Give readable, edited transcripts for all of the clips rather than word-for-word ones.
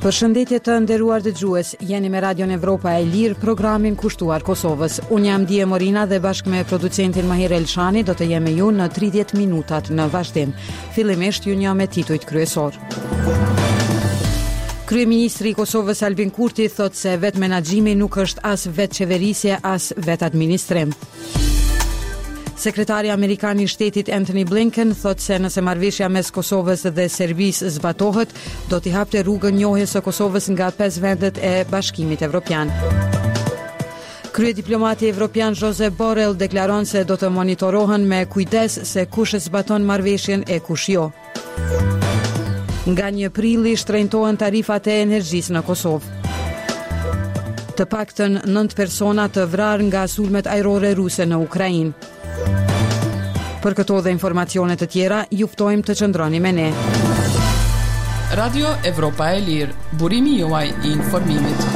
Përshëndetje të nderuar dëgjues, jeni me Radion Evropa e Lirë, programin kushtuar Kosovës. Unë jam Dije Morina dhe bashkë me producentin Mahir Elshani do të jemi ju në 30 minutat në vazhdim. Fillimisht ju një me titujt kryesor. Kryeministri i Kosovës Albin Kurti thot se vetë menaxhimi nuk është as vetë qeverisje, as vetë administrim. Sekretari Amerikan i Shtetit Antony Blinken thot se nëse marrëveshja mes Kosovës dhe Serbisë zbatohet, do t'i hapte rrugën njohjes së Kosovës nga 5 vendet e Bashkimit Evropian. Kryediplomati evropian Josep Borrell deklaron se do të monitorohen me kujdes se kush e zbaton marrëveshjen e kush jo. Nga 1 prilli shtrenjtohen tarifat e energjisë në Kosovë. Të paktën 9 persona të vrarë nga sulmet ajrore ruse në Ukrainë. Për këto dhe informacione të tjera, ju ftojmë të qëndroni me ne. Radio Evropa e Lirë, burimi juaj i informimit.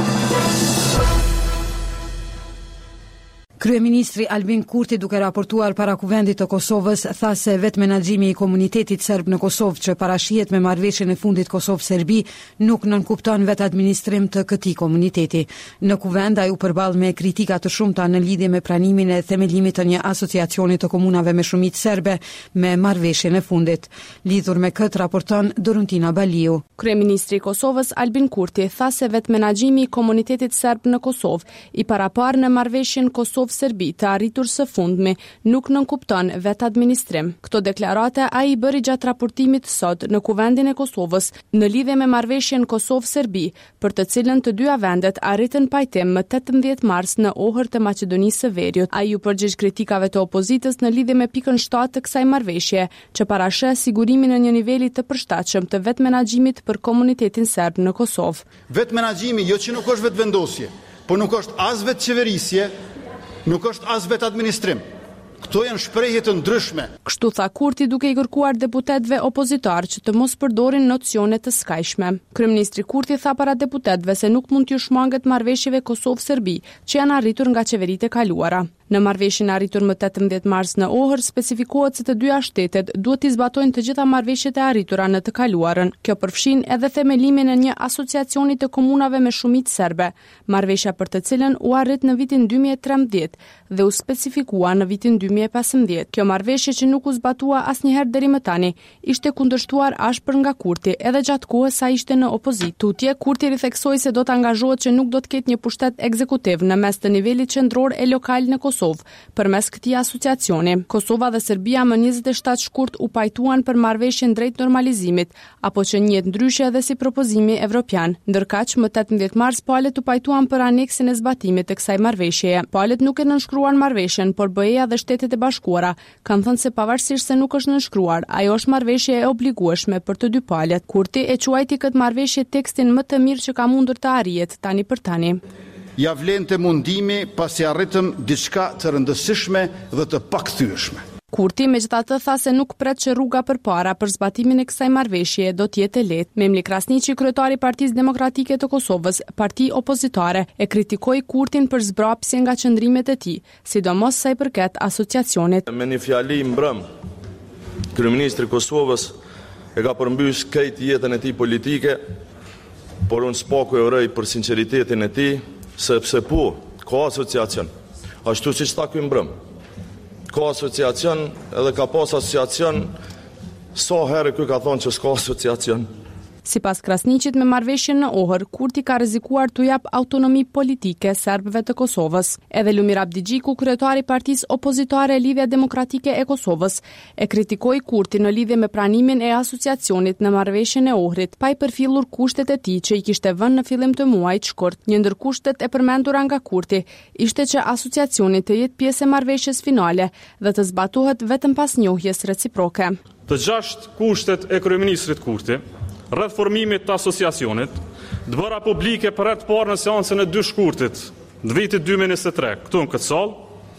Kryeministri Albin Kurti, duke raportuar para Kuvendit të Kosovës, tha se vetë menaxhimi i komunitetit serb në Kosovë që parashihet me marrëveshjen e fundit Kosovë-Serbi nuk nënkupton vetë administrim të këtij komuniteti. Në Kuvend ai u përball me kritika të shumta në lidhje me pranimin e themelimit të një asociacioni të komunave me shumicë serbe me marrëveshjen e fundit. Lidhur me këtë raporton Doruntina Baliu. Kryeministri i Kosovës Albin Kurti tha se vetë menaxhimi i komunitetit serb në Kosovë i paraparë në marrëveshjen Kosovë-Serbi të arritur së fundmi nuk nënkupton vetë administrim. Këto deklarate ai i bëri gjatë raportimit sot në Kuvendin e Kosovës në lidhje me marrëveshjen Kosovë-Serbi, për të cilën të dyja vendet arritën pajtim më 18 mars në Ohër të Maqedonisë së Veriut. Ai u përgjigj kritikave të opozitës në lidhje me pikën 7 të kësaj marrëveshje, që parasheh sigurimin në një niveli të përshtatshëm të vetë menaxhimit për komunitetin serb në Kosovë. Vetë menaxhimi jo që nuk është vetë vendosje, por nuk është as vetë qeverisje, nuk është as vetë administrim. Këto janë shprehje të ndryshme. Kështu tha Kurti duke i kërkuar deputetëve opozitar që të mos përdorin nocione të skajshme. Kryeministri Kurti tha para deputetëve se nuk mund t'ju shmanget marrëveshjeve Kosovë-Serbi që janë arritur nga qeveritë e kaluara. Në marrëveshjen arritur më 18 mars në Ohër specifikohet se të dyja shtetet duhet t'i zbatojnë të gjitha marrëveshjet e arritura në të kaluarën. Kjo përfshin edhe themelimin e një asociacioni të komunave me shumicë serbe, marrëveshja për të cilën u arrit në vitin 2013 dhe u specifikua në vitin 2015. Kjo marrëveshje që nuk u zbatua asnjëherë deri më tani, ishte kundërshtuar ashpër nga Kurti, edhe gjatë kohës sa ishte në opozitë. Tutje, Kurti ritheksoi se do të angazhohet që nuk do të ketë një pushtet ekzekutiv në mes të nivelit qendror e lokal në Kosovë përmes këtij asociacioni. Kosova dhe Serbia më 27 shkurt u pajtuan për marrëveshjen drejt normalizimit, apo që njihet ndryshe edhe si propozimi evropian. Ndërkaq më 18 mars palët u pajtuan për aneksin e zbatimit të kësaj marrëveshjeje. Palët nuk e nënshkruan marrëveshjen, por BE-ja dhe Shtetet e Bashkuara kanë thënë se pavarësisht se nuk është nënshkruar, ajo është marrëveshje e obligueshme për të dy palët. Kurti e quajti këtë marrëveshje tekstin më të mirë që ka mundur të arrihet tani për tani. Ja vlen të mundimi pasi arritëm diçka të rëndësishme dhe të pakthyeshme. Kurti megjithatë tha se nuk pret që rruga përpara për zbatimin e kësaj marrëveshjeje do të jetë lehtë. Memli Krasniqi, kryetari i Partisë Demokratike të Kosovës, parti opozitare, e kritikoi Kurtin për zbrapsje nga qëndrimet e tij, sidomos sa i përket asociacionit. Me një fjali mbrëm, kryeministri i Kosovës e ka përmbys krejt jetën e tij politike, por unë s'paku e uroj për sinqeritetin e tij, sepse po, ka asociacion, ashtu si që ta kuj mbrëm. Ka asociacion edhe ka pas asociacion, sa herë kuj ka thonë që s'ka asociacion. Sipas Krasniqit, me marrëveshjen në Ohër, Kurti ka rrezikuar t'u jap autonomi politike serbëve të Kosovës. Edhe Lumir Abdigjiku, kryetari i Partisë Opozitare Lidhja Demokratike e Kosovës, e kritikoi Kurtin në lidhje me pranimin e asociacionit në marrëveshjen e Ohrit, pa i përfillur kushtet e tij që i kishte vënë në fillim të muajit shkurt. Një ndër kushtet e përmendura nga Kurti ishte që asociacioni të jetë pjesë e marrëveshjes finale dhe të zbatohet vetëm pas njohjes reciproke. Të 6 kushtet e kryeministrit Kurti rreth formimit të asociacionit, të bëra publike për herë të parë në seancën e 2 shkurtit në vitin 2023, këtu në këtë sallë,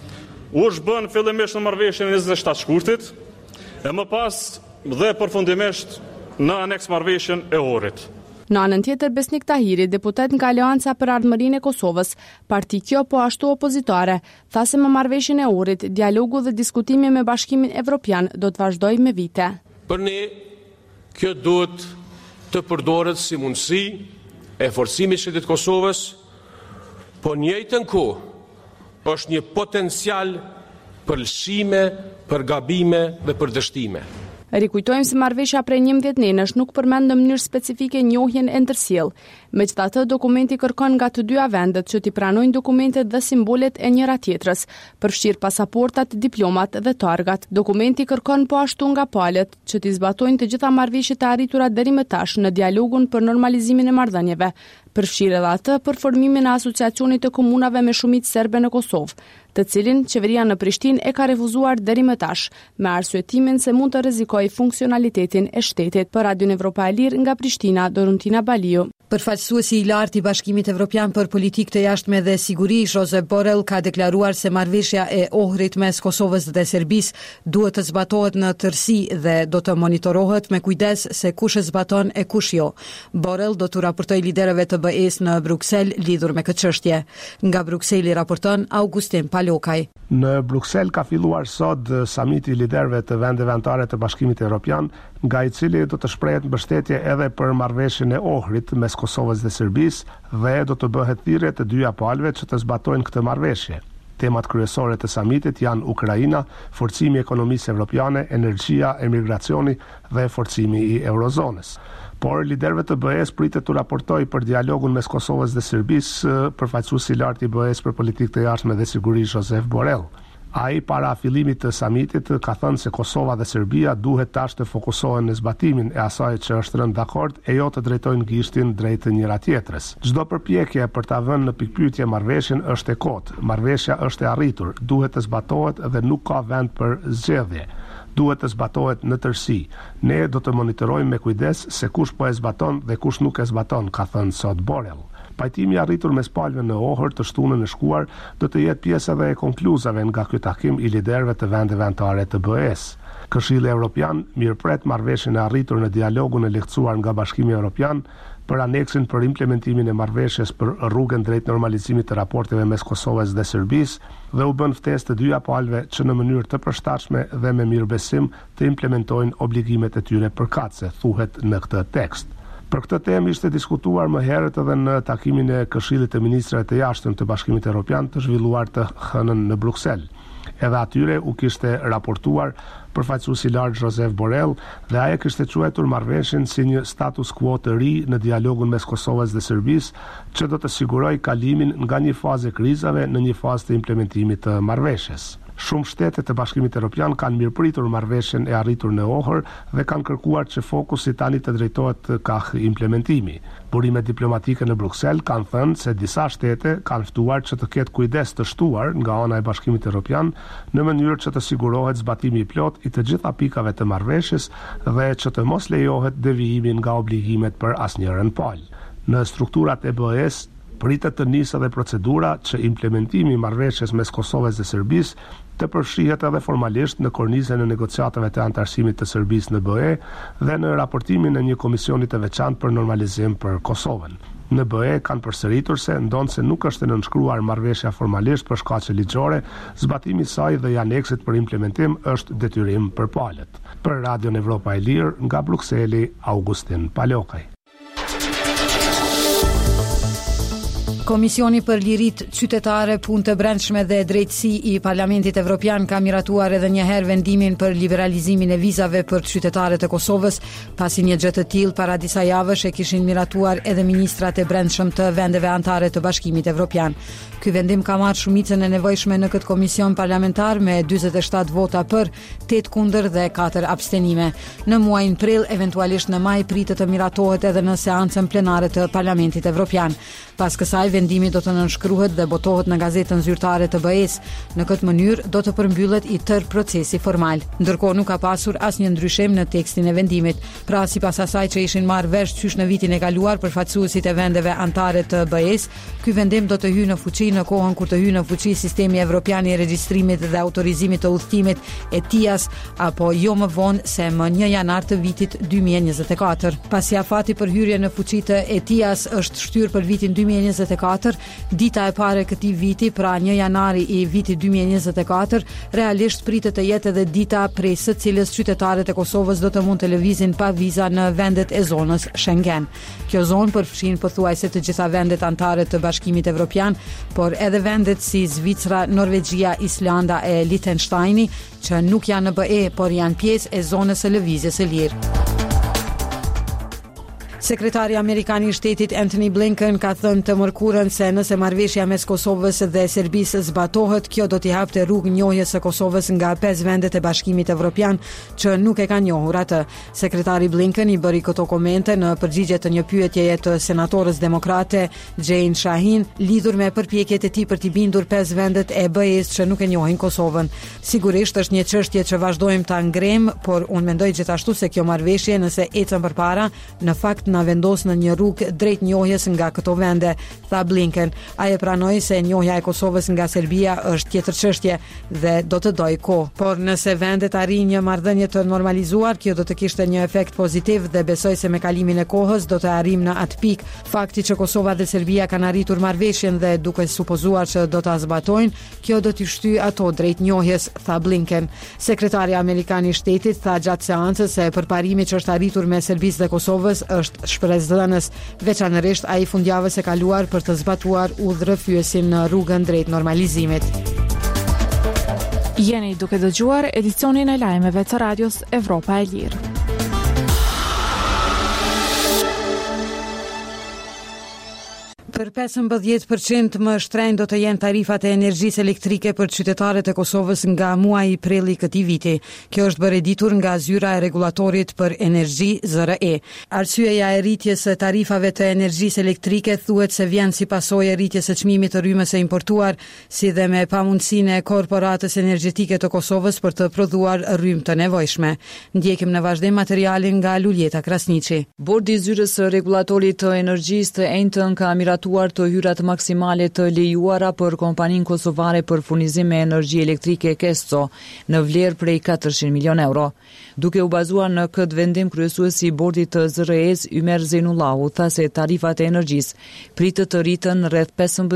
u është bën fillimisht në marrëveshjen e 27 shkurtit, e më pas dhe përfundimisht në aneks marrëveshjen e Ohrit. Në anën tjetër, Besnik Tahiri, deputet nga Aleanca për Ardhmërinë e Kosovës, parti kjo po ashtu opozitare, tha se më marrëveshjen e Ohrit, dialogu dhe diskutimi me Bashkimin Evropian do të vazhdojë me vite. Për ne, kjo duhet të përdoret si mundësi e forcimit të Shtetit Kosovës, po në njëjtën kohë është një potencial për lëshime, për gabime dhe për dështime. Rikujtojmë se marrëveshja prej 11 nënësh nuk përmend në mënyrë specifike njohjen e ndërsjell. Megjithatë, dokumenti kërkon nga të dyja vendet që t'i pranojnë dokumentet dhe simbolet e njëra tjetrës, përfshirë pasaportat, diplomat dhe targat. Dokumenti kërkon po ashtu nga palët që t'i zbatojnë të gjitha marrëveshjet e arritura deri më tash në dialogun për normalizimin e marrëdhënieve, përfshirë edhe atë për formimin e asociacionit të komunave me shumicë serbe në Kosovë, të cilin qeveria në Prishtinë e ka refuzuar deri më tash, me arsyetimin se mund të rrezikojë funksionalitetin e shtetit. Për Radion Evropa e Lirë nga Prishtina, Dorontina Baliu. Përfaqësuesi i lartë i Bashkimit Evropian për Politikë të Jashtme dhe Siguri, Josep Borrell, ka deklaruar se marrëveshja e Ohrit mes Kosovës dhe Serbisë duhet të zbatohet në tërësi dhe do të monitorohet me kujdes se kush e zbaton e kush jo. Borrell do të raportojë liderëve të BE-s në Bruksel lidhur me këtë çështje. Nga Brukseli raporton Augustin Palokaj. Në Bruksel ka filluar sot samiti i liderëve të vendeve anëtare të Bashkimit Evropian, nga i cili do të shprehet mbështetje edhe për marrëveshjen e Ohrit mes Kosovës dhe Serbisë dhe do të bëhet thirrje të dyja palëve që të zbatojnë këtë marrëveshje. Temat kryesore të samitit janë Ukraina, forcimi i ekonomisë evropiane, energjia, emigracioni dhe forcimi i eurozonës. Por liderëve të BE-s pritet të raportojë për dialogun mes Kosovës dhe Serbisë përfaqësuesi i lartë i BE-s për politikë të jashtme dhe siguri Josep Borrell. Ai para fillimit të samitit ka thënë se Kosova dhe Serbia duhet tash të fokusohen në zbatimin e asaj që është rënë dakord e jo të drejtojnë gishtin drejt njëra tjetrës. Çdo përpjekje për ta vënë në pikpyetje marrëveshjen është e kotë. Marrëveshja është e arritur, duhet të zbatohet dhe nuk ka vend për zgjedhje. Duhet të zbatohet në tërësi. Ne do të monitorojmë me kujdes se kush po e zbaton dhe kush nuk e zbaton, ka thënë sot Borrell. Pajtimi arritur mes palëve në Ohër të shtunën e shkuar do të jetë pjesë edhe e konkluzave nga ky takim i liderëve të vendeve anëtare të BE-s. Këshilli Evropian mirëpret marrëveshjen e arritur në dialogun e lehtësuar nga Bashkimi Evropian për aneksin për implementimin e marrëveshjes për rrugën drejt normalizimit të raporteve mes Kosovës dhe Serbisë dhe u bën ftesë të dyja palëve që në mënyrë të përshtatshme dhe me mirëbesim të implementojnë obligimet e tyre përkatëse, thuhet në këtë tekst. Për këtë temë ishte diskutuar më herët edhe në takimin e Këshillit të Ministrave të Jashtëm të Bashkimit Evropian të zhvilluar të hënën në Bruksel. Edhe atyre u kishte raportuar përfaqësuesi i lartë Josep Borrell dhe ai kishte quajtur marrëveshjen si një status quo të ri në dialogun mes Kosovës dhe Serbisë që do të sigurojë kalimin nga një fazë krizave në një fazë të implementimit të marrëveshjes. Shumë shtete të Bashkimit Evropian kanë mirëpritur marrëveshjen e arritur në Ohër dhe kanë kërkuar që fokusi tani të drejtohet kah implementimi. Burimet diplomatike në Bruksel kanë thënë se disa shtete kanë ftuar që të ketë kujdes të shtuar nga ana e Bashkimit Evropian në mënyrë që të sigurohet zbatimi i plot i të gjitha pikave të marrëveshjes dhe që të mos lejohet devijimi nga obligimet për asnjërin palë. Në strukturat e BE-s pritet të nisë edhe procedura që implementimi i marrëveshjes mes Kosovës dhe Serbisë të përfshihet edhe formalisht në kornizën e negociatave të antarësimit të Serbisë në BE dhe në raportimin e një komisioni të veçantë për normalizim për Kosovën. Në BE kanë përsëritur se ndonse nuk është e nënshkruar marrëveshja formalisht për shkaqe ligjore, zbatimi i saj dhe i aneksit për implementim është detyrim për palët. Për Radion Evropa e Lirë nga Brukseli, Augustin Palokaj. Komisioni për Liritë Qytetare, Punë të Brendshme dhe Drejtësi i Parlamentit Evropian ka miratuar edhe një herë vendimin për liberalizimin e vizave për qytetarët e Kosovës, pasi një gjë të tillë para disa javësh e kishin miratuar edhe ministrat e brendshëm të vendeve anëtare të Bashkimit Evropian. Ky vendim ka marrë shumicën e nevojshme në këtë komision parlamentar me 47 vota për, 8 kundër dhe 4 abstenime. Në muajin prill, eventualisht në maj, pritet të miratohet edhe në seancën plenare të Parlamentit Evropian. Pas kësaj, vendimi do të nënshkruhet dhe botohet në gazetën zyrtare të BE-s. Në këtë mënyrë do të përmbyllet i tërë procesi formal. Ndërkohë nuk ka pasur asnjë ndryshim në tekstin e vendimit. Pra, sipas asaj që ishin marrë vesh qysh në vitin e kaluar përfaqësuesit e vendeve anëtare të BE-s, ky vendim do të hyjë në fuqi në kohën kur të hyjë në fuqi sistemi evropian i regjistrimit dhe autorizimit të udhëtimit ETIAS, apo jo më vonë se më 1 janar të vitit 2024. Pasi afati për hyrje në fuqi të ETIAS është shtyrë për vitin 2024, 2024, dita e parë e këtij viti, pra 1 janari i vitit 2024, realisht pritet të jetë edhe dita prej së cilës qytetarët e Kosovës do të mund të lëvizin pa viza në vendet e zonës Schengen. Kjo zonë përfshin pothuajse të gjitha vendet anëtare të Bashkimit Evropian, por edhe vendet si Zvicra, Norvegjia, Islanda e Liechtensteini, që nuk janë në BE, por janë pjesë e zonës së lëvizjes së lirë. Sekretari Amerikan i Shtetit Antony Blinken ka thënë të mërkurën se nëse marrëveshja mes Kosovës dhe Serbisë zbatohet, kjo do t'i hapte rrugë njohjes së Kosovës nga 5 vendet e Bashkimit Evropian që nuk e kanë njohur atë. Sekretari Blinken i bëri këto komente në përgjigje të një pyetjeje të senatorës demokrate Jane Shahin lidhur me përpjekjet e tij për t'i bindur 5 vendet e BE-s që nuk e njohin Kosovën. Sigurisht është një çështje që vazhdojmë ta ngrem, por unë mendoj gjithashtu se kjo marrëveshje nëse ecën përpara, në fakt na vendos në një rrugë drejt njohjes nga këto vende, tha Blinken. Ai e pranoi se njohja e Kosovës nga Serbia është tjetër çështje dhe do të dojë kohë. Por nëse vendet arrin një marrëdhënie të normalizuar, kjo do të kishte një efekt pozitiv dhe besoj se me kalimin e kohës do të arrijmë në atë pikë. Fakti që Kosova dhe Serbia kanë arritur marrëveshjen dhe duke supozuar që do ta zbatojnë, kjo do t'i shtyjë ato drejt njohjes, tha Blinken. Sekretari Amerikan i Shtetit tha gjatë seancës se përparimi që është arritur me Serbisë dhe Kosovës është shpresdhënës, veçanërisht ai fundjavës e kaluar për të zbatuar udhërrëfyesin në rrugën drejt normalizimit. Jeni duke dëgjuar edicionin e lajmeve të radios Evropa e Lirë. Për 15% më shtrenjtë do të jenë tarifat e energjisë elektrike për qytetarët e Kosovës nga muaji prilli këtij viti. Kjo është bërë ditur nga zyra e rregullatorit për energji ZRE. Arsyeja e rritjes së tarifave të energjisë elektrike thuhet se vjen si pasojë e rritjes së çmimit të rrymës së importuar, si dhe me pamundësinë e korporatës energjetike të Kosovës për të prodhuar rrymë të nevojshme. Ndjekim në vazhdim materialin nga Luljeta Krasniqi. Bordi i zyrës së rregullatorit të energjisë të enjtën ka miratuar të hyrat maksimale të lejuara për kompaninë kosovare për furnizim me energji elektrike Kesto në vlerë prej 400 milion euro. Duke u bazuar në këtë vendim, kryesuesi i bordit të ZRE-s Ymer Zeinullahu tha se tarifat e energjisë pritet të rriten rreth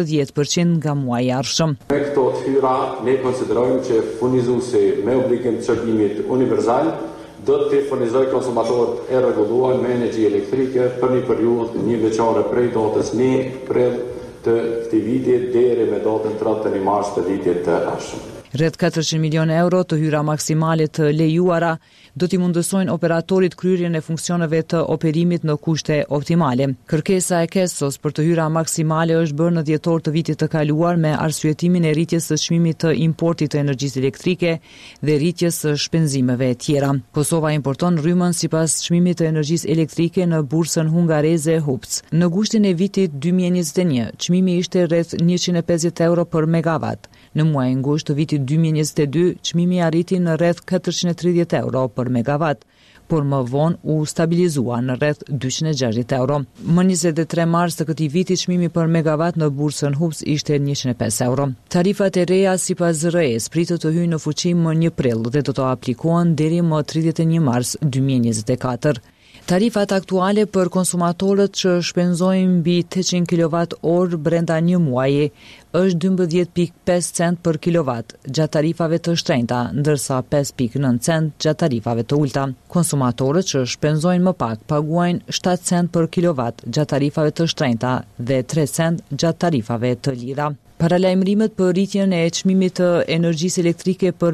15% nga muaji i ardhshëm. Me këto hyra ne konsiderojmë që furnizuesi me obligim të shërbimit universal do të furnizoj konsumatorët e rregulluar me energji elektrike për një periudhë një veçare prej datës 1 prill të këtij viti deri me datën 31 mars të vitit të ardhshëm. Rreth 400 milion euro të hyra maksimale të lejuara do t'i mundësojnë operatorit kryerjen e funksioneve të operimit në kushte optimale. Kërkesa e Kestos për të hyra maksimale është bërë në dhjetor të vitit të kaluar me arsyetimin e rritjes së çmimit të importit të energjisë elektrike dhe rritjes së shpenzimeve e tjera. Kosova importon rrymën sipas çmimit të energjisë elektrike në bursën hungareze HUPC. Në gushtin e vitit 2021, çmimi ishte rreth 150 euro për megawatt. Në muajin gusht të vitit 2022, çmimi arriti në rreth 430 euro për megawatt, por më vonë u stabilizua në rreth 260 euro. Më 23 mars të këtij viti çmimi për megawatt në bursën HUPC ishte 105 euro. Tarifat e reja sipas ZRE-s pritet të hyjnë në fuqi më 1 prill dhe do të aplikohen deri më 31 mars 2024. Tarifat aktuale për konsumatorët që shpenzojnë mbi 800 kWh brenda një muaji është 12.5 cent për kilowatt gjatë tarifave të shtrenjta, ndërsa 5.9 cent gjatë tarifave të ulta. Konsumatorët që shpenzojnë më pak paguajnë 7 cent për kilowatt gjatë tarifave të shtrenjta dhe 3 cent gjatë tarifave të lira. Paralajmërimet për rritjen e çmimit të energjisë elektrike për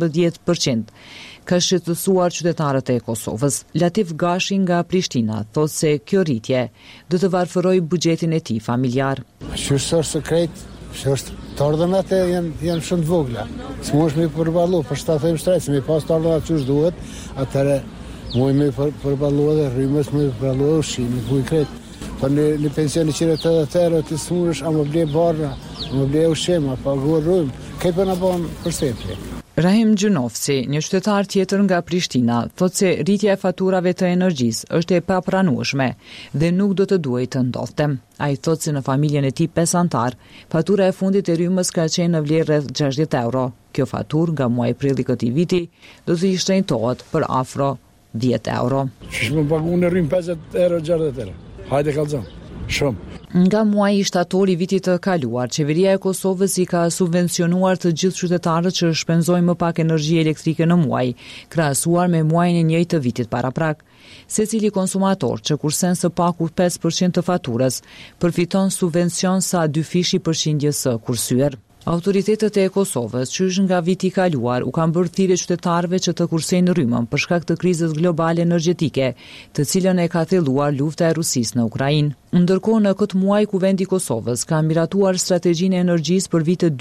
15% ka shqetësuar qytetarët e Kosovës. Latif Gashi nga Prishtina thotë se kjo rritje do të varfërojë buxhetin e tij familjar. Është sekret, është të ordonat janë shumë të vogla. S'mund të përballo, për shtat them shtret, me pas të ordonat që duhet, atëre mund me përballo dhe rrymës me përballo ushqimin, ku i kret. Po në pension i qire të tërë të smuresh, a më ble barra, më ble ushqim, a paguar rrymë, kaj për në bon përsepje. Rahim Gjunovci, një qytetar tjetër nga Prishtina, thotë se rritja e faturave të energjisë është e papranueshme dhe nuk do të duhej të ndodhte. Ai thotë se në familjen e tij 5 antar, fatura e fundit e rrymës ka qenë në vlerë rreth 60 euro. Kjo faturë nga muaji prilli këtij viti do të i shtrenjtohet për afro 10 euro. Që më paguën në rrymë 50 euro, 60 euro. Hajde kalzon. Shumë. Nga muaji shtator i vitit të kaluar, qeveria e Kosovës i ka subvencionuar të gjithë qytetarët që shpenzojnë më pak energji elektrike në muaj, krahasuar me muajin e njëjtë të vitit paraprak. Secili konsumator që kursen së paku 5% të faturës, përfiton subvencion sa 2 fishi përqindjes së kursyer. Autoritetet e Kosovës, qysh nga viti i kaluar, u kanë bërë thirrje qytetarëve që të kursejnë rrymën për shkak të krizës globale energjetike, të cilën e ka thelluar lufta e Rusisë në Ukrainë. Ndërkohë në këtë muaj Kuvendi i Kosovës ka miratuar strategjinë e energjisë për vitet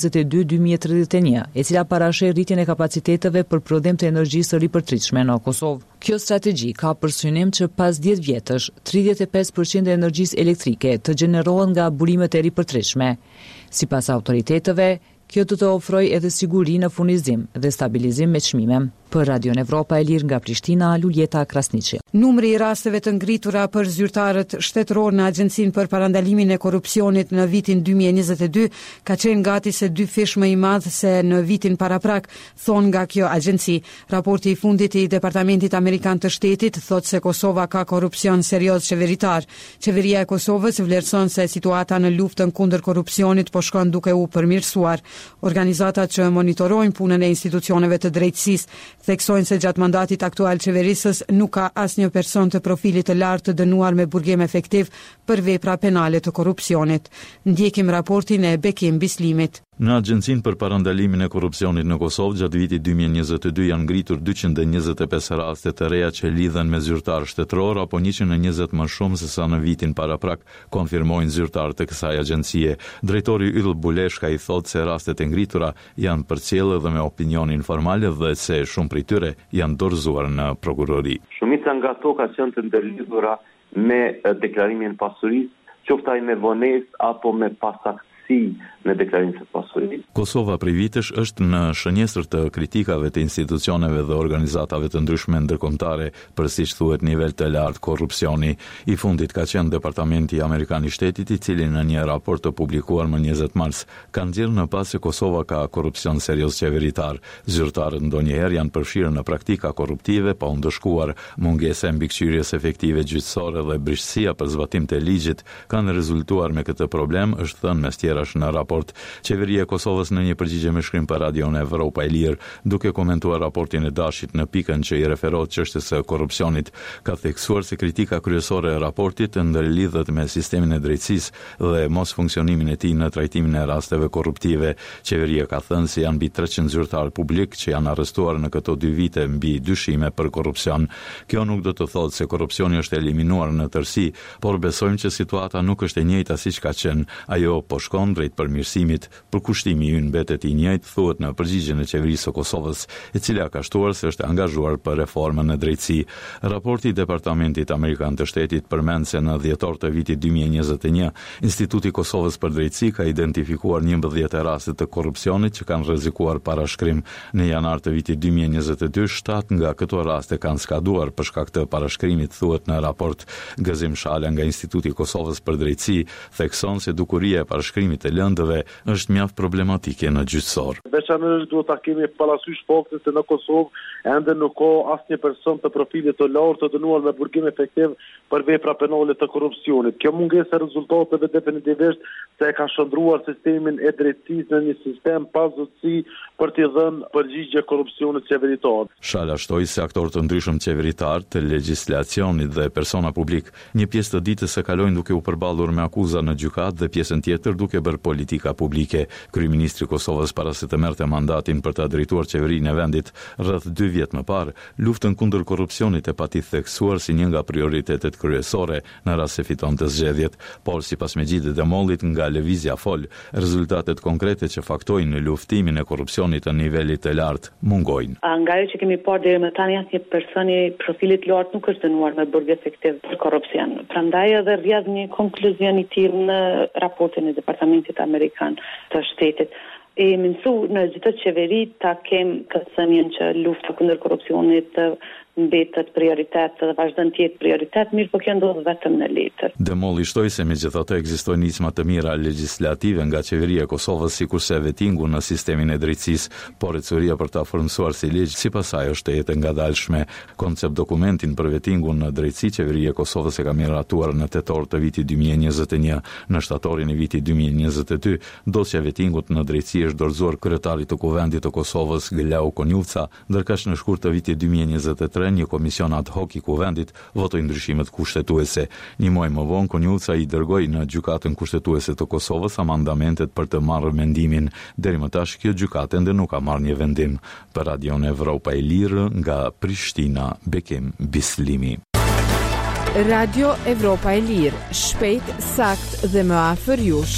2022-2031, e cila parasheh rritjen e kapaciteteve për prodhim të energjisë së ripërtritshme në Kosovë. Kjo strategji ka për synim që pas 10 vjetësh, 35% e energjisë elektrike të gjenerohet nga burimet e ripërtritshme. Sipas autoriteteve, kjo do të ofrojë edhe siguri në furnizim dhe stabilizim me çmime. Për Radio Evropa e Lirë nga Prishtina, Luljeta Krasniqi. Numri i rasteve të ngritura për zyrtarët shtetëror në Agjencinë për Parandalimin e Korrupsionit në vitin 2022 ka qenë gati se 2 fish më i madh se në vitin paraprak, thon nga kjo agjenci. Raporti i fundit i Departamentit Amerikan të Shtetit thotë se Kosova ka korrupsion serioz qeveritar. Qeveria e Kosovës vlerëson se situata në luftën kundër korrupsionit po shkon duke u përmirësuar. Organizatat që monitorojnë punën e institucioneve të drejtësisë theksojnë se gjatë mandatit aktual qeverisës nuk ka asnjë person të profilit të lartë të dënuar me burgim efektiv për vepra penale të korrupsionit. Ndjekim raportin e Bekim Bislimit. Në Agjencinë për Parandalimin e Korrupsionit në Kosovë, gjatë vitit 2022 janë ngritur 225 raste të reja që lidhen me zyrtar shtetëror, apo 120 më shumë se sa në vitin paraprak, konfirmojnë zyrtarët e kësaj agjencie. Drejtori Yll Buleshka i thotë se rastet e ngritura janë përcjellë dhe me opinionin formal dhe se shumë prej tyre janë dorëzuar në prokurori. Shumica nga ato ka qenë të ndërlidhura me deklarimin e pasurisë, qoftë ai me vonesë apo me pasaktësi në deklarimin e pasurisë. Kosova prej vitesh është në shënjesër të kritikave të institucioneve dhe organizatave të ndryshme ndërkombëtare për, siç thuhet, nivel të lartë korrupsioni. I fundit ka qenë Departamenti Amerikan i Shtetit, i cili në një raport të publikuar më 20 mars ka nxjerrë në pas se Kosova ka korrupsion serioz qeveritar. Zyrtarët ndonjëherë janë përfshirë në praktika korruptive, pa u ndëshkuar. Mungesa e mbikëqyrjes efektive gjyqësore dhe brishësia për zbatim të ligjit kanë rezultuar me këtë problem, është thënë mes tjerash në raport. Qeveria e Kosovës në një përgjigje me shkrim për Radio Evropa e Lirë, duke komentuar raportin e Dashit në pikën që i referohet çështjes së korrupsionit, ka theksuar se kritika kryesore e raportit ndërlidhet me sistemin e drejtësisë dhe mos funksionimin e tij në trajtimin e rasteve korruptive. Qeveria ka thënë se janë mbi 300 zyrtarë publik që janë arrestuar në këto 2 vite mbi dyshime për korrupsion. Kjo nuk do të thotë se korrupsioni është eliminuar në tërësi, por besojmë që situata nuk është e njëjta siç ka qenë. Ajo po shkon drejt përmirësimit. Përkushtimi ynë mbetet i njëjtë, thuhet në përgjigjen e qeverisë së Kosovës, e cila ka shtuar se është angazhuar për reformën në drejtësi. Raporti i Departamentit Amerikan të Shtetit përmend se në dhjetor të vitit 2021, Instituti i Kosovës për Drejtësi ka identifikuar 11 raste të korrupsionit që kanë rrezikuar parashkrim. Në janar të vitit 2022, 7 nga këto raste kanë skaduar për shkak të parashkrimit, thuhet në raport. Gëzim Shala nga Instituti i Kosovës për Drejtësi thekson se dukuria e parashkrimit të lëndëve është mjaft problematike në gjyqësor. Veçanërisht duhet ta kemi parasysh faktin se në Kosovë ende nuk ka asnjë person të profilit të lartë të dënuar me burgim efektiv për vepra penale të korrupsionit. Kjo mungesë e rezultateve definitivisht se e ka shndruar sistemin e drejtësisë në një sistem pa zotësi për t'i dhënë përgjigje korrupsionit qeveritar. Shala shtoi se aktorë të ndryshëm qeveritar, të legjislacionit dhe persona publik, një pjesë të ditës së kalojnë duke u përballur me akuza në gjykat dhe pjesën tjetër duke bërë politika publike. Kryeministri i Kosovës para se të merrte mandatin për të drejtuar qeverinë e vendit rreth 2 vjet më parë, luftën kundër korrupsionit e pati theksuar si një nga prioritetet kryesore në rast se fitonte zgjedhjet, por sipas Mexhidit dhe Mollit nga Lëvizja Fol, rezultatet konkrete që faktojnë në luftimin e korrupsionit të nivelit të lartë mungojnë. Nga ajo që kemi parë deri më tani, asnjë person i profilit lartë nuk është dënuar me burg efektiv për korrupsion. Prandaj edhe rrjedh një konkluzion i tillë në raportin e Departamentit Amerikan të Shtetit. E mësu në gjithë qeveri ta kem këtë thënien që lufta kundër korrupsionit mbetet prioritet dhe vazhdon të jetë prioritet, mirë po kjo ndodh vetëm në letër. Demolli shtoi se megjithatë ekzistojnë nisma të mira legjislative nga qeveria e Kosovës, sikurse vetingu në sistemin e drejtësisë, por ecuria për ta formsuar si ligj sipas saj është e ngadalshme. Koncept dokumentin për vetingun në drejtësi qeveria e Kosovës e ka miratuar në tetor të vitit 2021. Në shtatorin e vitit 2022, dosja vetingut në drejtësi është dorëzuar kryetarit të Kuvendit të Kosovës Glau Konjuvca, ndërkësh në shkurt të vitit 2023 një komision ad hoc i Kuvendit votoi ndryshimet kushtetuese. Një muaj më vonë Konjuvca i dërgoi në gjykatën kushtetuese të Kosovës amandamentet për të marrë mendimin. Deri më tash kjo gjykatë ende nuk ka marrë një vendim. Për Radion Evropa e Lirë nga Prishtina, Bekim Bislimi. Radio Evropa e Lirë, shpejt, sakt dhe më afër jush.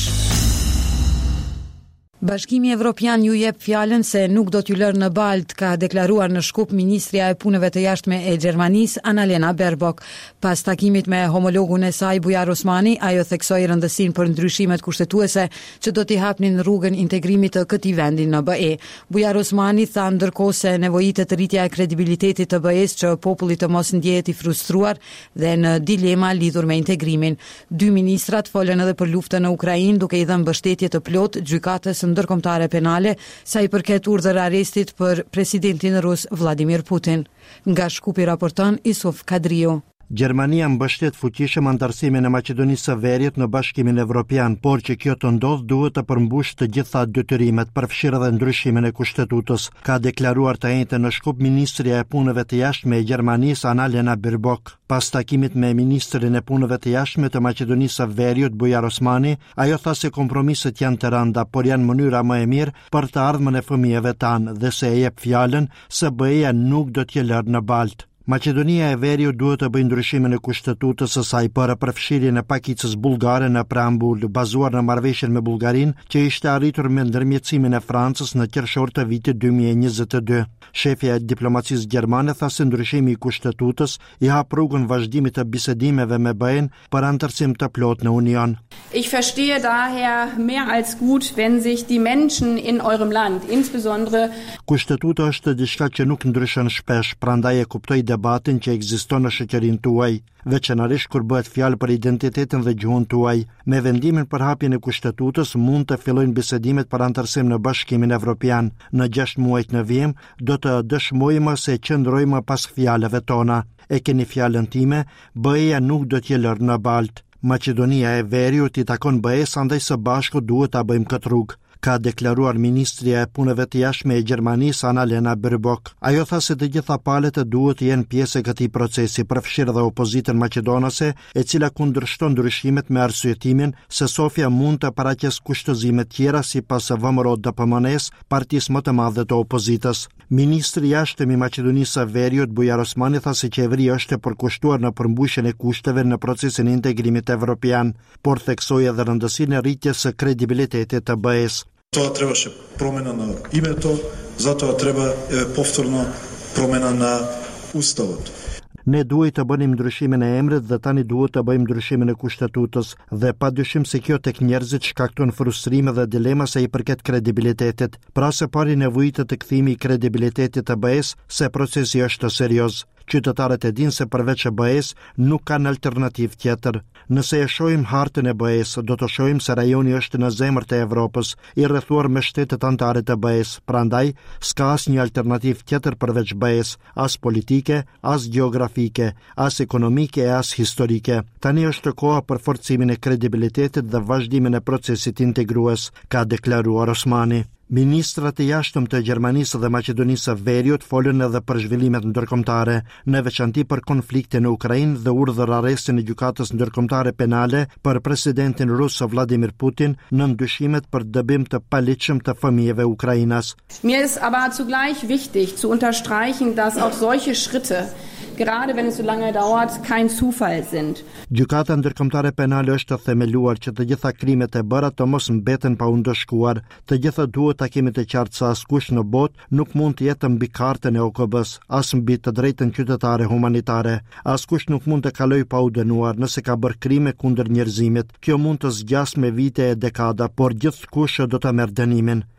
Bashkimi Evropian ju jep fjalën se nuk do t'ju lërë në balt, ka deklaruar në Shkup ministrja e punëve të jashtme e Gjermanisë, Annalena Baerbock. Pas takimit me homologun e saj Bujar Osmani, ajo theksoi rëndësinë për ndryshimet kushtetuese që do t'i hapnin rrugën integrimit të këtij vendi në BE. Bujar Osmani tha ndërkohë se nevojitet rritja e kredibilitetit të BE-s që populli të mos ndjehet i frustruar dhe në dilema lidhur me integrimin. Dy ministrat folën edhe për luftën në Ukrainë, duke i dhënë mbështetje të plotë gjykatës ndërkombëtare penale sa i përket urdhër arrestit për presidentin rus Vladimir Putin. Nga Shkupi raporton Isuf Kadriu. Gjermania mbështet fuqishëm antarësimin e Maqedonisë së Veriut në Bashkimin Evropian, por që kjo të ndodhë duhet të përmbush të gjitha detyrimet, përfshirë dhe ndryshimin e kushtetutës, ka deklaruar të njëjtën në Shkup ministrja e punëve të jashtme e Gjermanisë Annalena Baerbock. Pas takimit me ministrin e punëve të jashtme të Maqedonisë së Veriut Bujar Osmani, ajo tha se kompromiset janë të rënda, por janë mënyra më e mirë për të ardhmen e fëmijëve tanë dhe se e jep fjalën se BE-ja nuk do t'je lërë në balt. Maqedonia e Veriut duhet të bëjë ndryshimin e kushtetutës së saj për përfshirjen e pakicës bullgare në preambull, bazuar në marrëveshjen me Bullgarinë, që ishte arritur me ndërmjetësimin e Francës në qershor të vitit 2022. Shefja e diplomacisë gjermane tha se ndryshimi i kushtetutës i hap rrugën vazhdimit të bisedimeve me BE-n për antarësim të plotë në Union. Ich verstehe daher mehr als gut, wenn sich die Menschen in eurem Land, insbesondere Kushtetuta është diçka që nuk ndryshon shpesh, prandaj e kuptoj debatin që ekziston në shoqërinë tuaj, veçanërisht kur bëhet fjalë për identitetin dhe gjuhën tuaj. Me vendimin për hapjen e kushtetutës mund të fillojnë bisedimet për antarësim në Bashkimin Evropian. Në 6 muajt në vijim do të dëshmojmë se qëndrojmë pas fjalëve tona. E keni fjalën time, BE-ja nuk do t'je lërë në balt. Maqedonia e Veriut i takon BE-s, andaj së bashku duhet ta bëjmë këtë rrugë, ka deklaruar ministrja e punëve të jashtme e Gjermanisë Annalena Baerbock. Ajo tha se të gjitha palët duhet të jenë pjesë e këtij procesi, përfshirë dhe opozitën maqedonase, e cila kundërshton ndryshimet me arsyetimin se Sofia mund të paraqesë kushtëzime tjera sipas VMRO-DPMN-s, partisë më të madhe të opozitës. Ministri i jashtëm i Maqedonisë së Veriut Bujar Osmani tha se qeveria është e përkushtuar në përmbushjen e kushteve në procesin e integrimit evropian, por theksoi edhe rëndësinë e rritjes së kredibilitetit të BE-s. Това трябваше промена на името, затова трябва повторно промена на уставот. Ne duhet të bënim ndryshimin e emrit dhe tani duhet të bëjmë ndryshimin e kushtetutës dhe padyshim se kjo tek njerëzit shkakton frustrime dhe dilema sa i përket kredibilitetit. Pra së pari nevojitet të kthimi i kredibilitetit të BE-s se procesi është serioz. Qytetarët e dinë se përveç BE-s nuk kanë alternativë tjetër. Nëse e shohim hartën e BE-s, do të shohim se rajoni është në zemër të Evropës, i rrethuar me shtetet anëtare të BE-s. Prandaj, s'ka asnjë alternativë tjetër përveç BE-s, as politike, as gjeografike, as ekonomike e as historike. Tani është koha për forcimin e kredibilitetit dhe vazhdimin e procesit integrues, ka deklaruar Osmani. Ministrat e jashtëm të Gjermanisë dhe Maqedonisë së Veriut folën edhe për zhvillimet ndërkombëtare, në veçanti për konfliktin në Ukrainë dhe urdhër arrestin e gjykatës ndërkombëtare penale për presidentin rus Vladimir Putin në ndyshimet për dëbim të paligjshëm të fëmijëve ukrainas. Mir ist aber zugleich wichtig zu unterstreichen, dass auch solche Schritte, gerade wenn es so lange dauert, kein Zufall sind. Gjykata ndërkombëtare penale është themeluar që të gjitha krimet e bëra të mos mbeten pa u ndëshkuar. Të gjitha duhet ta kemi të qartë se askush në botë nuk mund të jetë mbi kartën e OKB-s, as mbi të drejtën qytetare humanitare. Askush nuk mund të kalojë pa u dënuar nëse ka bërë krime kundër njerëzimit. Kjo mund të zgjasë me vite e dekada, por gjithkush do ta merr dënimin.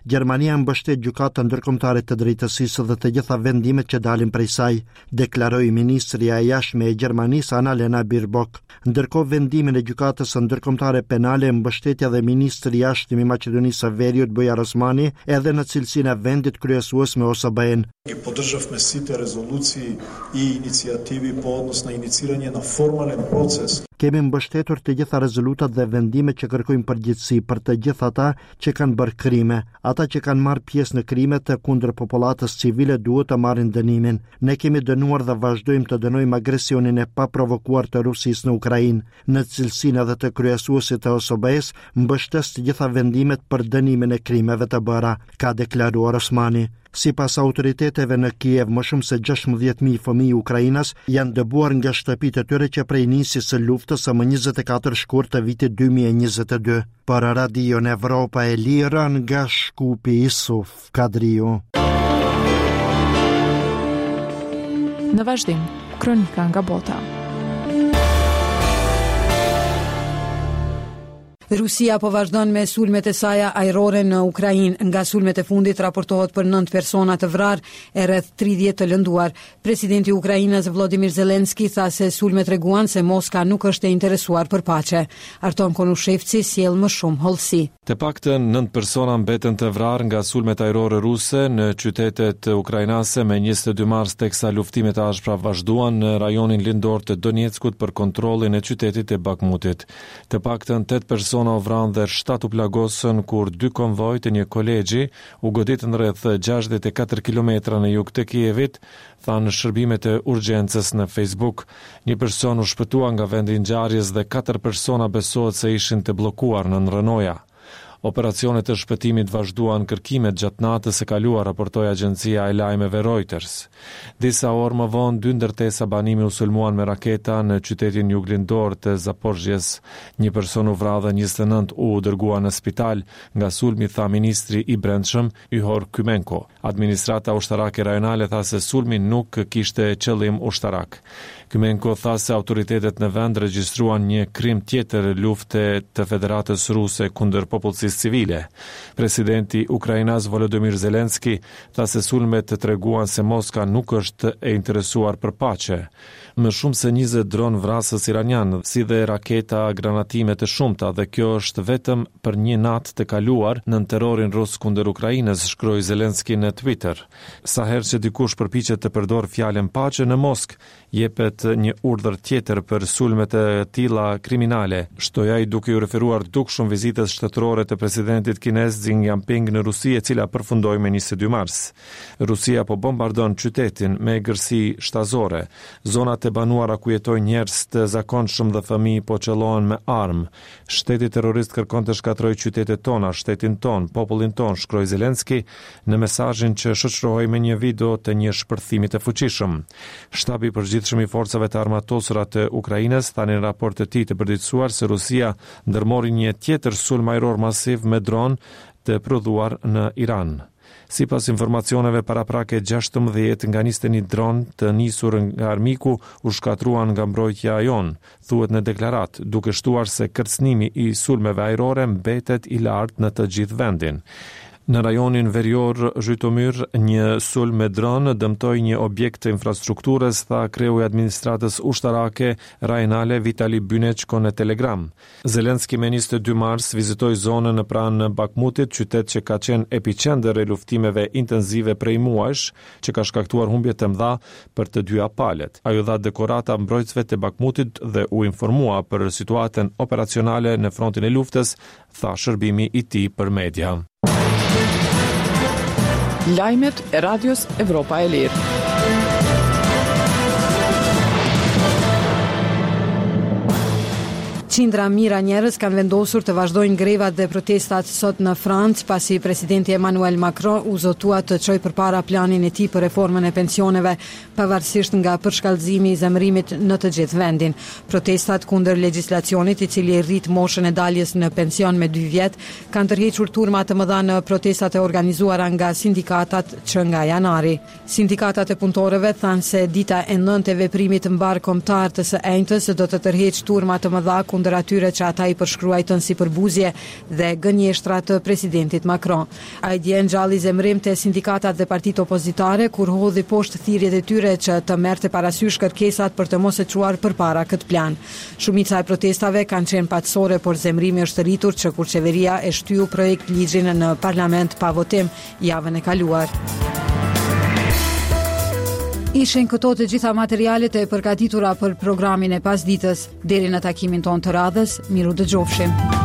Gjermania mbështet gjykatën ndërkombëtare të drejtësisë dhe të gjitha vendimet që dalin prej saj, deklaroi ministrja e jashtme e Gjermanisë Annalena Baerbock. Ndërkohë vendimin e gjykatës ndërkombëtare penale mbështetja dhe ministri i jashtëm i Maqedonisë së Veriut Bujar Osmani edhe në cilësinë e vendit kryesues me OSBE-n. Podržavme site rezoluciji i inicijativi po odnos na iniciranje na formalen proces. Kemi mbështetur të gjitha rezolutat dhe vendimet që kërkojnë përgjegjësi për të gjithë ata që kanë bërë krime. Ata që kanë marrë pjesë në krime të kundër popullatës civile duhet të marrin dënimin. Ne kemi dënuar dhe vazhdojmë të dënojmë agresionin e paprovokuar të Rusisë në Ukrainë, në cilësinë edhe të kryesuesit të OSBE-s, mbështes të gjitha vendimet për dënimin e krimeve të bëra, ka deklaruar Osmani. Sipas autoriteteve në Kiev, më shumë se 16.000 fëmijë ukrainas janë dëbuar nga shtëpitë e tyre që prej nisjes së luftës më 24 shkurt të vitit 2022. Për Radion Evropa e Lira nga Shkupi Isuf Kadriu. Në vazhdim, kronika nga bota. Rusia po vazhdon me sulmet e saj ajrore në Ukrainë. Nga sulmet e fundit raportohet për 9 persona të vrarë e rreth 30 të lënduar. Presidenti i Ukrainës Volodymyr Zelensky tha se sulmet treguan se Moska nuk është e interesuar për paqe. Artom Konushevci sjell më shumë hollësi. Të paktën 9 persona mbeten të vrarë nga sulmet ajrore ruse në qytetet ukrainase me 22 mars, teksa luftimet e ashpra vazhduan në rajonin lindor të Donetskut për kontrollin e qytetit e Bakhmutit. Të paktën 8 persona u vranë dhe 7 u plagosën kur 2 konvoj të një kolegji u goditën rreth 64 kilometra në jug të Kievit, thanë shërbimet e urgjencës në Facebook. Një person u shpëtua nga vendi i ngjarjes dhe 4 persona besohet se ishin të bllokuar në Rënoja. Operacionet e shpëtimit vazhduan kërkimet gjatë natës së kaluar, raportoi agjencia e lajmeve Reuters. Disa orë më vonë, 2 ndërtesa banimi u sulmuan me raketa në qytetin juglindor të Zaporizhjes. Një person u vra dhe 29 u dërgua në spital nga sulmi, tha ministri i brendshëm Ihor Kymenko. Administrata ushtarake rajonale tha se sulmi nuk kishte qëllim ushtarak. Kymenko tha se autoritetet në vend regjistruan një krim tjetër lufte të Federatës Ruse kundër popullsisë civile. Presidenti Ukrainas Volodymyr Zelensky tha se sulmet të treguan se Moska nuk është e interesuar për paqe. Më shumë se 20 dron vrasës iranian, si dhe raketa granatime të shumta, dhe kjo është vetëm për një natë të kaluar në terrorin rus kundër Ukrainës, shkroi Zelensky në Twitter. Sa herë që dikush përpiqet të përdor fjalën paqe në Moskë, jepet një urdhër tjetër për sulmet e tilla kriminale, shtoi ai duke u referuar dukshëm vizitës shtetërore të presidentit kinez Xi Jinping në Rusi, e cila përfundoi me 22 mars. Rusia po bombardon qytetin me egërsi shtazore. Zonat e banuara ku jetojnë njerëz të zakonshëm dhe fëmijë po qellohen me armë. Shteti terrorist kërkon të shkatërrojë qytetet tona, shtetin ton, popullin ton, shkroi Zelensky në mesazhin që shoqërohej me një video të një shpërthimi të fuqishëm. Shtabi i përgjithshëm i forcave të armatosura të Ukrainës tha në raport të tij të përditësuar se Rusia ndërmori një tjetër sulm ajror masiv me dron të prodhuar në Iran. Sipas informacioneve paraprake, 16 nga 21 dron të nisur nga armiku u shkatruan nga mbrojtja jon, thuhet në deklarat, duke shtuar se kërcënimi i sulmeve ajrore mbetet i lartë në të gjithë vendin. Në rajonin verior Zhytomyr, një sulm me dron dëmtoi një objekt të infrastrukturës, tha kreu i administratës ushtarake rajonale Vitali Bynechko në Telegram. Zelensky me 22 mars vizitoi zonën në pranë Bakhmutit, qytet që ka qenë epicentër e luftimeve intenzive prej muajsh, që ka shkaktuar humbje të mëdha për të dyja palët. Ai u dha dekorata mbrojtësve të Bakhmutit dhe u informua për situatën operacionale në frontin e luftës, tha shërbimi i tij për media. Lajmet e Radios Evropa e Lirë. Qindra mijëra njerëz kanë vendosur të vazhdojnë grevat dhe protestat sot në Francë, pasi presidenti Emmanuel Macron u zotua të çojë përpara planin e tij për reformën e pensioneve, pavarësisht nga përshkallëzimi i zemërimit në të gjithë vendin. Protestat kundër legjislacionit i cili rrit moshën e daljes në pension me 2 vjet kanë tërhequr turma të mëdha në protestat e organizuara nga sindikatat që nga janari. Sindikatat e punëtorëve thanë se dita e 9 e veprimit mbar kombëtar të së enjtës do të tërheqë turma të mëdha kundër kundër atyre që ata i përshkruajtën si përbuzje dhe gënjeshtra të presidentit Macron. Ai dje ngjalli zemërimte sindikatat dhe partitë opozitare kur hodhi poshtë thirrjet e tyre që të merrte parasysh kërkesat për të mos e çuar përpara këtë plan. Shumica e protestave kanë qenë paqësore, por zemrimi është rritur që kur qeveria e shtyu projekt ligjin në parlament pa votim javën e kaluar. Ishin këto të gjitha materialet e përgatitura për programin e pasditës. Deri në takimin ton të radhës, miru dëgjofshim.